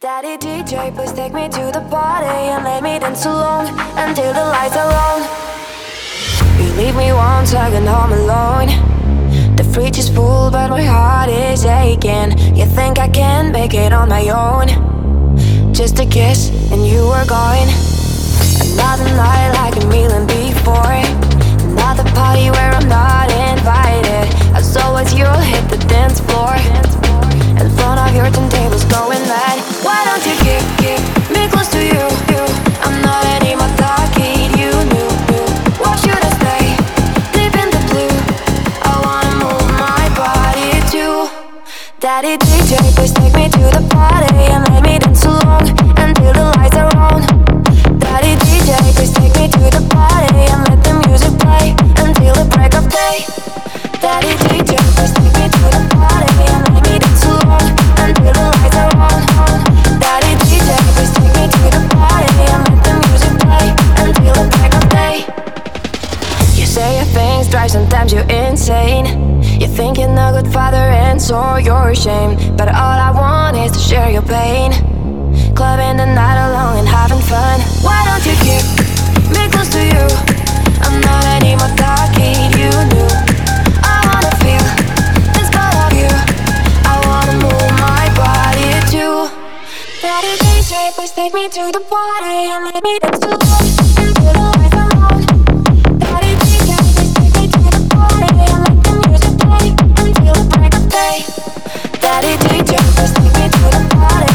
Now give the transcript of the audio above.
Daddy DJ, please take me to the party and let me dance along until the lights are on. You leave me once again home alone. The fridge is full but my heart is aching. You think I can make it on my own? Just a kiss and you were gone. Another night like a million before. Another party where I'm not invited. As always you'll hit the dance floor. In front of your turntables going mad. Why don't you keep me close to you? I'm not anymore talking, you knew. Why should I stay deep in the blue? I wanna move my body too. Daddy DJ, please take me to the party and let me dance along until the lights are on. Daddy DJ, please take me to the party and let the music play until the break of day. Daddy DJ, please take me to the party and let me dance along until the lights are on. Daddy DJ, please take me to the party and let the music play until the break of day. You say your things drive sometimes you're insane. You think you're a good father and so you're ashamed. But all I want is to share your pain. Clubbing the night alone and having fun. Why don't you keep me close to you? I'm not anymore talking, you knew. I wanna feel this part of you. I wanna move my body too. Daddy DJ, please take me to the party and let me dance along until the lights are on. Daddy DJ, please take me to the party and let the music play until the break of day. Daddy DJ, please take me to the party